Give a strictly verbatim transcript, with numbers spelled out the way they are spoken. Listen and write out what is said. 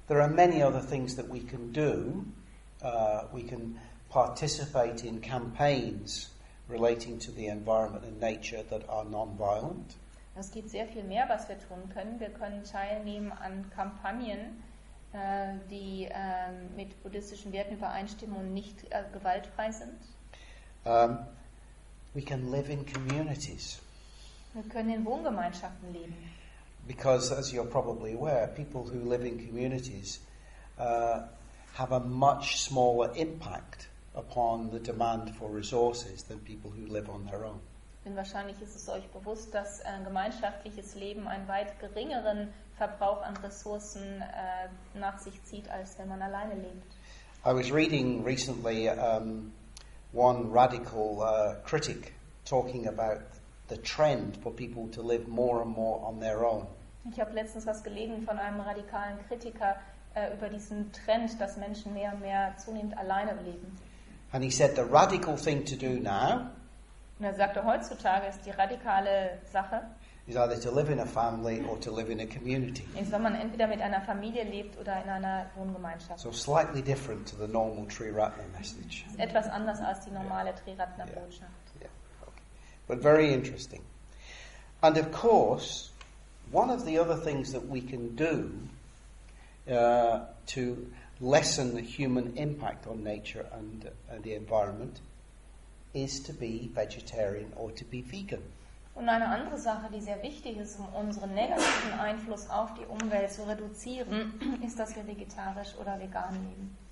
there are many other things that we can do. Uh, we can participate in campaigns relating to the environment and nature that are non-violent. Es gibt sehr viel mehr, was wir tun können. Wir können teilnehmen an Kampagnen, äh, die äh, mit buddhistischen Werten übereinstimmen und nicht äh, gewaltfrei sind. Um, we can live in communities. Wir können in Wohngemeinschaften leben. Because, as you're probably aware, people who live in communities uh, have a much smaller impact upon the demand for resources than people who live on their own. Denn wahrscheinlich ist es euch bewusst, dass ein gemeinschaftliches Leben einen weit geringeren Verbrauch an Ressourcen äh, nach sich zieht, als wenn man alleine lebt. I was reading recently um, one radical uh, critic talking about the trend for people to live more and more on their own. Ich habe letztens was gelesen von einem radikalen Kritiker äh, über diesen Trend, dass Menschen mehr und mehr zunehmend alleine leben. And he said the radical thing to do now Und er sagte, heutzutage ist die radikale Sache, is either to live in a family or to live in a community. ist, wenn man entweder mit einer Familie lebt oder in einer Wohngemeinschaft. So slightly different to the normal Triratna message. Ist etwas anders als die normale Triratna-Botschaft. Yeah, okay. But very interesting. And of course, one of the other things that we can do uh, to lessen the human impact on nature and, uh, and the environment is to be vegetarian or to be vegan. Und eine andere Sache, die sehr wichtig ist, um unseren negativen Einfluss auf die Umwelt zu reduzieren, ist, dass wir vegetarisch oder vegan leben.